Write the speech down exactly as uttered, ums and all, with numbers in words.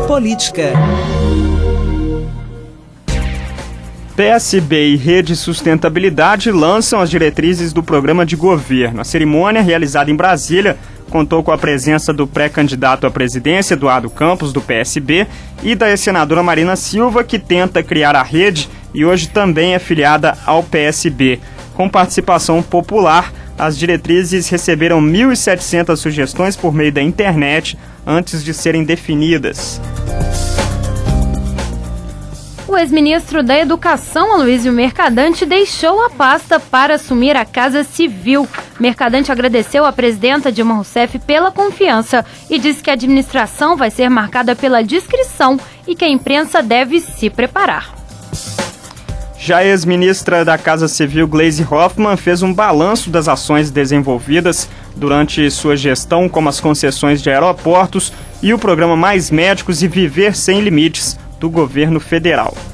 Política. P S B e Rede Sustentabilidade lançam as diretrizes do programa de governo. A cerimônia, realizada em Brasília, contou com a presença do pré-candidato à presidência, Eduardo Campos, do P S B, e da ex-senadora Marina Silva, que tenta criar a rede e hoje também é filiada ao P S B. Com participação popular, as diretrizes receberam mil e setecentas sugestões por meio da internet antes de serem definidas. O ex-ministro da Educação, Aloysio Mercadante, deixou a pasta para assumir a Casa Civil. Mercadante agradeceu à presidenta Dilma Rousseff pela confiança e disse que a administração vai ser marcada pela discrição e que a imprensa deve se preparar. Já a ex-ministra da Casa Civil, Gleisi Hoffmann, fez um balanço das ações desenvolvidas durante sua gestão, como as concessões de aeroportos e o programa Mais Médicos e Viver Sem Limites do governo federal.